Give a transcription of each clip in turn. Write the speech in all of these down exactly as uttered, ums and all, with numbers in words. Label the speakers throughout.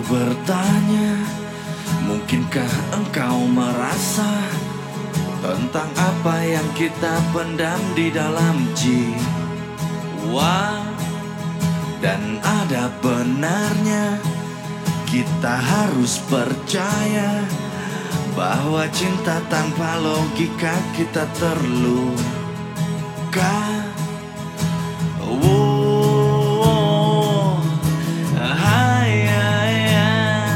Speaker 1: bertanya, mungkinkah engkau merasa tentang apa yang kita pendam di dalam jiwa? Dan ada benarnya, kita harus percaya bahwa cinta tanpa logika kita terluka. Oh, hai, hai, hai.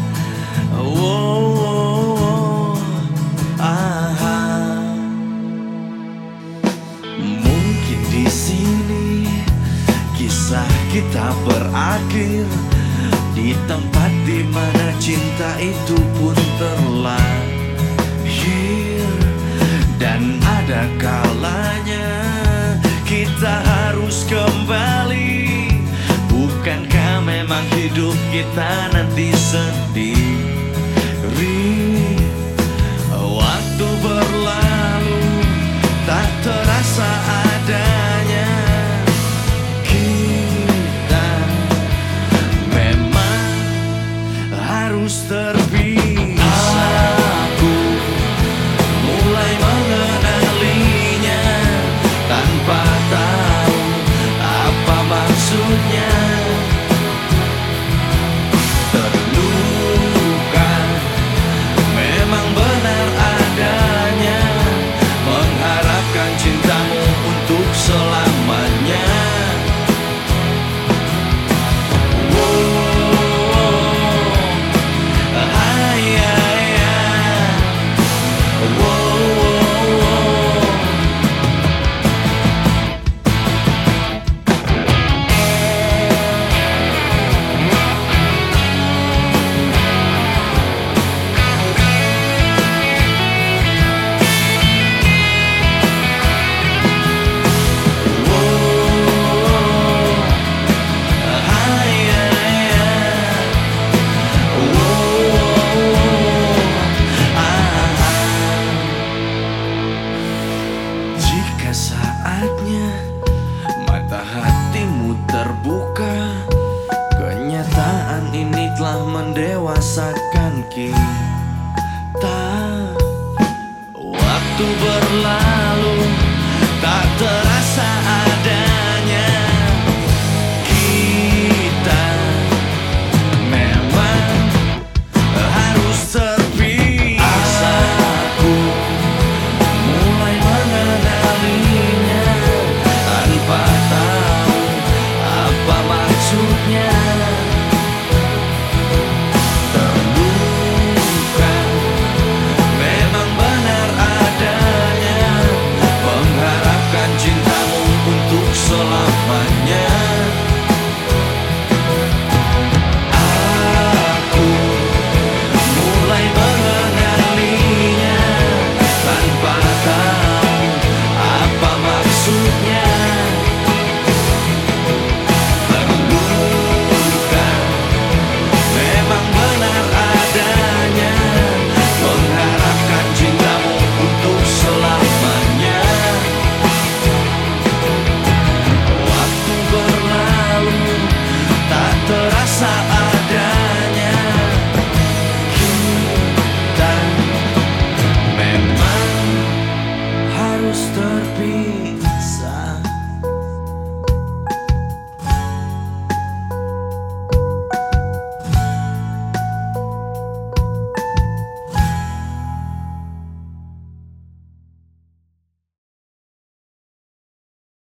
Speaker 1: Oh, ah. Mungkin di sini kisah kita berakhir, di tempat di mana cinta itu pun terlahir. Dan ada kalanya kita harus kembali. Bukankah memang hidup kita nanti sendiri? Waktu berlalu tak terasa adanya. Kita memang harus terpisah. Aku mulai mengenalinya tanpa tahu apa maksudnya. Terluka memang benar adanya, mengharapkan cintamu untuk selamanya. Saatnya mata hatimu terbuka, kenyataan ini telah mendewasakan kita. Waktu berlalu tak terasa